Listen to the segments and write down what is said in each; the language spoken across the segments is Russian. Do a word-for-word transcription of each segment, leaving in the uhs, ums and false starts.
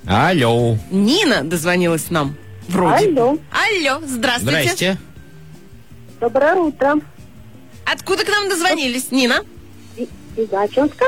Алло. Нина дозвонилась нам. Вроде. Алло. Алло, здравствуйте. Здрасте. Доброе утро. Откуда к нам дозвонились, Нина? Из Ачинска.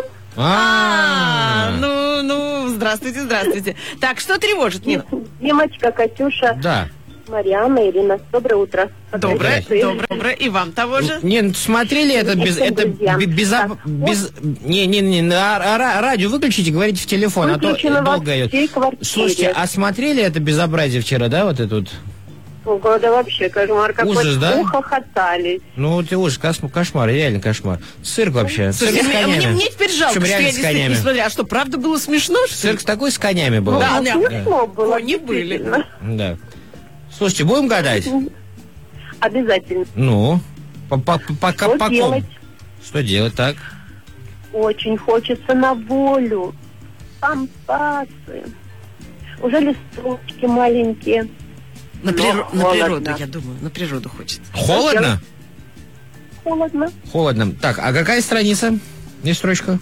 А, ну, ну, здравствуйте, здравствуйте. Так, что тревожит, Нина? Димочка, Катюша, Да. Марианна, Ирина. Доброе утро. Доброе, Здрасте. доброе, доброе. И вам того же. Не, ну, смотрели это без... Всем Это друзьям. бе- без, Так, без не, не, не, на- а- радио выключите, говорите в телефон, Выключено а то во долго идет. всей квартире. Слушайте, а смотрели это безобразие вчера, да, вот это вот? Ого, да вообще, кошмар какой. Ужас, да? Ухохотались. Ну, ты ужас, кос- кошмар, реально кошмар. Цирк вообще. Цирк Слушайте, с мне, конями. мне- мне теперь жалко, Причем что я реально с действительно не конями. смотрела. А что, правда было смешно, что ли? Цирк такой с конями был. Да, Ну, да. смешно было. Кони были. действительно. Да. Слушайте, будем гадать? Обязательно. Ну, по, по, по, по, Что по ком? делать? Что делать, так? Очень хочется на волю. Пампасы. Уже листочки маленькие. На, Но приру- на холодно. природу, я думаю, на природу хочется. Холодно? Холодно. Холодно. Так, а какая страница? Не строчка?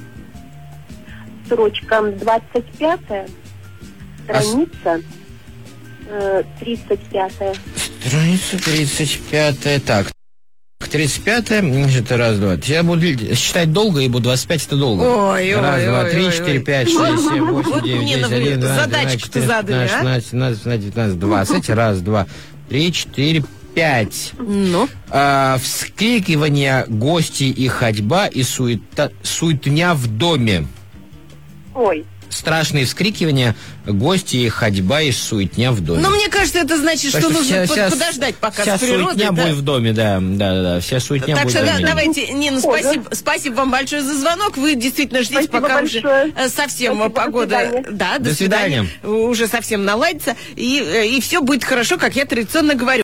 Строчка двадцать пятая. А с- Страница э, тридцать пятая. Страница тридцать пятая. Так, тридцать пятая, значит, раз, два. Я буду считать долго, ибо двадцать пять это долго. Ой, ой, Раз, два, ой, три, ой, четыре, ой. пять, шесть, семь, восемь, Вот девять, мне десять, вы один, два, задачку-то тринадцать, задали, а? четырнадцать, пятнадцать, семнадцать, восемнадцать, двадцать. Раз, два, три, четыре, пять. Ну, А, вскрикивание, гости и ходьба, и суета, суетня в доме. Ой. Страшные вскрикивания, гости и ходьба, и суетня в доме. ну, мне кажется, это значит, Так что нужно вся- под- вся- подождать пока вся с природой. суетня да. будет в доме, да, да, да, да, вся суетня Так будет что в да, доме. давайте, Нина, Ой, спасибо, спасибо вам большое за звонок. Вы действительно ждите, Спасибо пока большое. уже э, совсем Спасибо, до погода, свидания. да, до, До свидания. свидания, уже совсем наладится, и, э, и все будет хорошо, как я традиционно говорю.